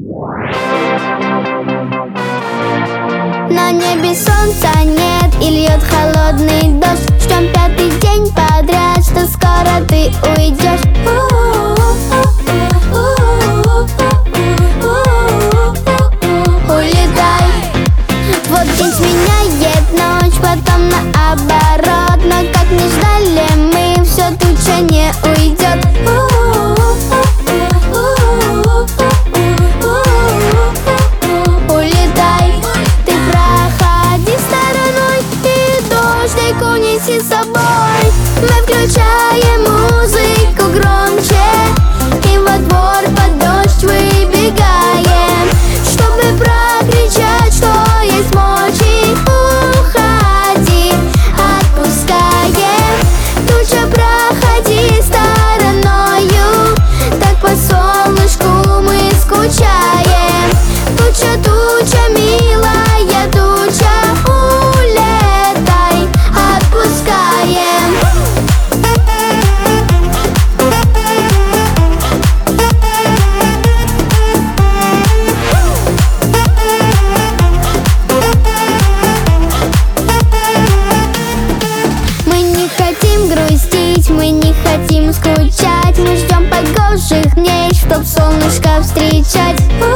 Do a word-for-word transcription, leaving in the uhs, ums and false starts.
На небе солнца нет и льет холодный дождь. Ждем пятый день подряд, что скоро ты уйдешь. Улетай. Вот день сменяет ночь, потом наоборот. Но как не ждали мы, все туча не уйдет. Улетай. Ты проходи стороной, и дождик унеси с собой. Мы включаем музыку громче, и во двор под дождь выбегаем, чтобы прокричать, что есть мочи. Уходи, отпускаем. Туча, проходи стороною, так по солнышку мы скучаем. Туча, туча, милая туча, улетай, отпускаем. Мы не хотим грустить, мы не хотим скучать. Мы ждем погожих дней, чтоб солнышко встречать.